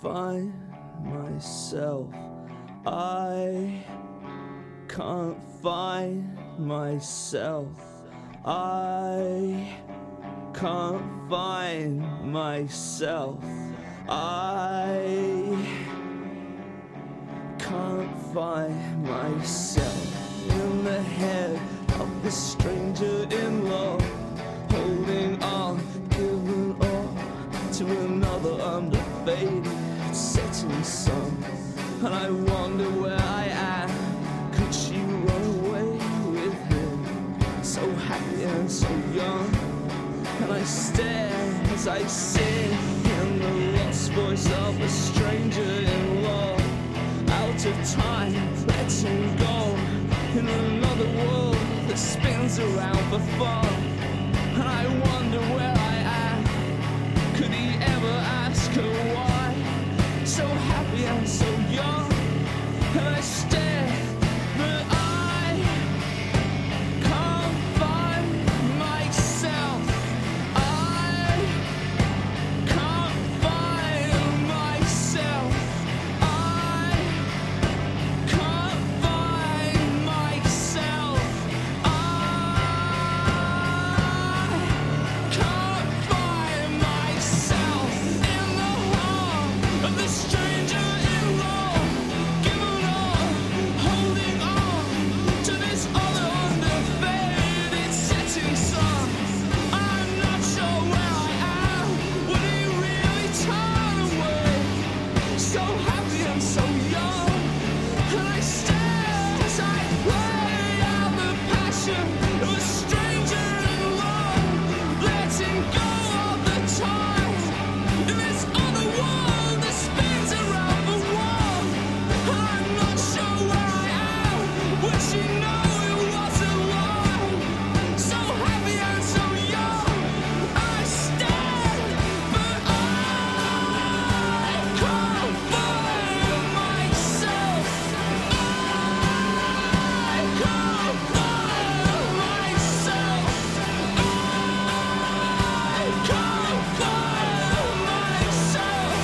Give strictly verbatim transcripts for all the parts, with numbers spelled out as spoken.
find myself. I can't find myself. I can't find myself. I can't find myself in the head of the stranger in love, holding on, giving up to another under faded setting sun. And I wonder where I am. Could she run away with him, so happy and so young? And I stare as I sit in the lost voice of a stranger in love, out of time, letting go in another world that spins around for fun. And I wonder where I am. Could he ever ask her why? So happy and so young. And I stare, but I can't find myself. I can't find myself. I can't find myself. I can't find myself in the heart of the stranger in love, giving up, holding on to this other underfaded setting sun. I'm not sure where I am. Would he really turn away? So happy and so young. And I stare as I play out the passion of a stranger in love, letting go of the time in this other world that spins around for one. I'm not sure where I am. Would she know it was a lie? So happy and so young. I stare, but I can't find myself. I can't find myself. I can't find myself.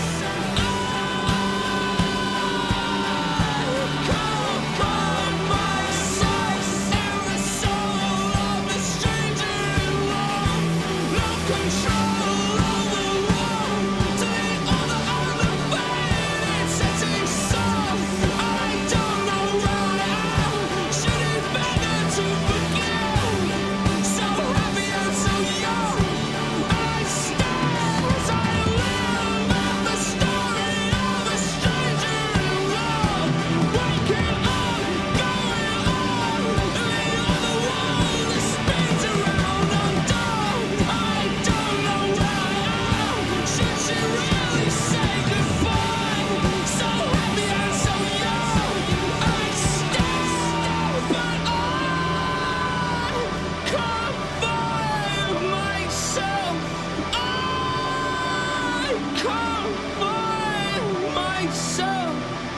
I can't find myself in the soul of the stranger in love. No control over one to the other underfaded setting sun. I don't know where I am. Should he beg her to forgive? So happy and so young. I stare as I live out the story of a stranger in love, waking up, going on in the other world that spins around undone. I don't know where I am. Should she really say goodbye? So happy and so young. I stare, but I can't find myself. I can't find myself.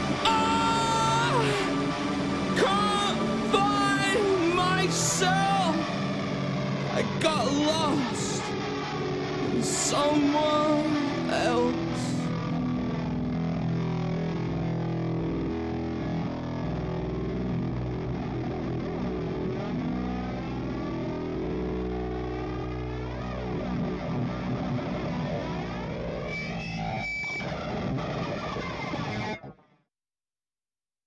I can't find myself. I got lost in someone